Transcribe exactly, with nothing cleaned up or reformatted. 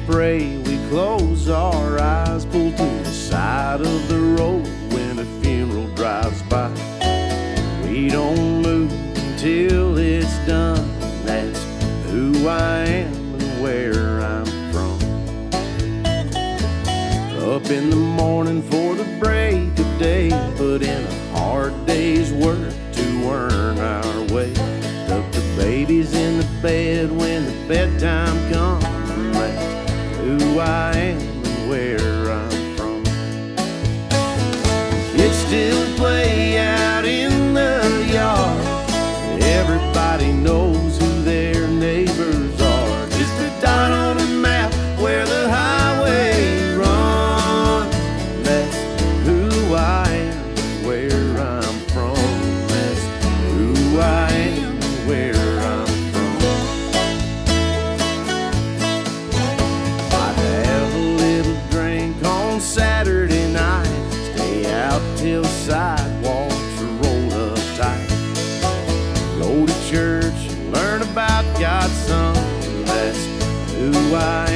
pray, we close our eyes, pull to the side of the road when a funeral drives by. We don't move until it's done. That's who I am and where I'm from. Up in the morning for the break of day, put in a hard day's work to earn our way. Tuck the babies in the bed when the bedtime comes. That's who I am and where I'm from. Kids still play out in the yard. Everybody knows who their neighbors are. Just a dot on a map where the highway runs. That's who I am and where I'm from. That's who I am and where I'm from. I'd have a little drink on Saturday night, stay out till sidewalks are rolled up tight. Go to church and learn about God's Son. That's who I